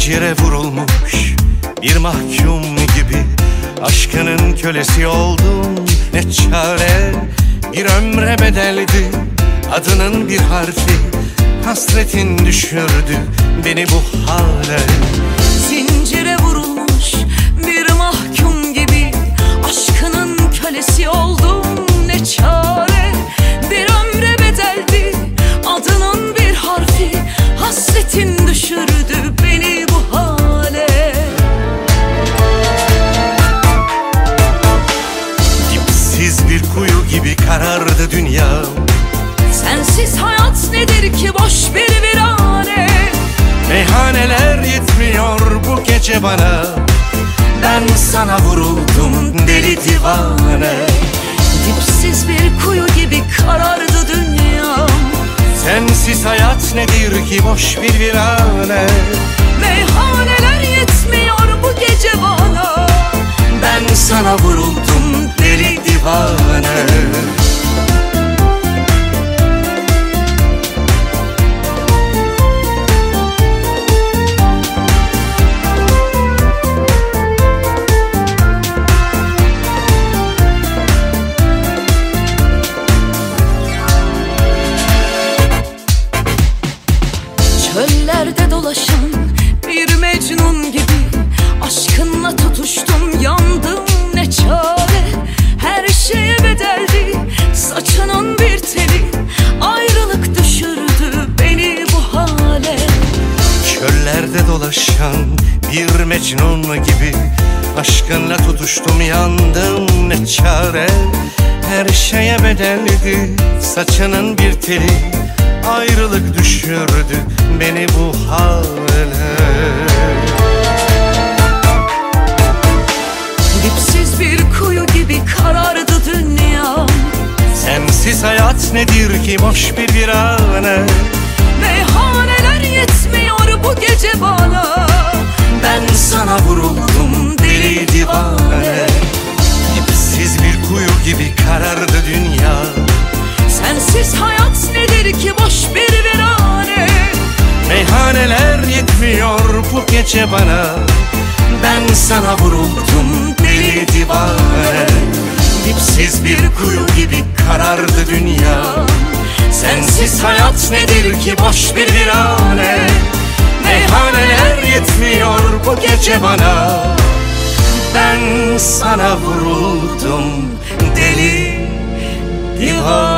Zincire vurulmuş bir mahkum gibi aşkının kölesi oldum, ne çare. Bir ömre bedeldi adının bir harfi, hasretin düşürdü beni bu hale. Zincire vurulmuş bir mahkum gibi aşkının kölesi oldum, ne çare. Bir ömre bedeldi adının bir harfi, hasretin düşürdü beni bu hale. Dipsiz bir kuyu gibi karardı dünya. Sensiz hayat nedir ki, boş bir virane. Meyhaneler yetmiyor bu gece bana, ben sana vuruldum deli divane. Dipsiz bir kuyu gibi karardı dünyam. Sensiz hayat nedir ki, boş bir virane. Meyhaneler yetmiyor bu gece bana, ben sana vuruldum deli divane. Çöllerde dolaşan bir mecnun gibi aşkınla tutuştum, yandım, ne çare. Her şeye bedeldi saçının bir teli, ayrılık düşürdü beni bu hale. Çöllerde dolaşan bir mecnun gibi aşkınla tutuştum, yandım, ne çare. Her şeye bedeldi saçının bir teli, ayrılık düşürdü beni bu hale. Dipsiz bir kuyu gibi karardı dünyam. Sensiz hayat nedir ki, boş bir virane. Meyhaneler yetmiyor bu gece bana, ben sana vuruldum deli divane. Dipsiz bir kuyu gibi karardı dünya. sensiz hayat nedir ki, boş bir virane. Meyhaneler yetmiyor bu gece bana, ben sana vuruldum deli divane. Dipsiz bir kuyu gibi karardı dünya. Sensiz hayat nedir ki, boş bir virane. Meyhaneler yetmiyor bu gece bana, ben sana vuruldum deli divane.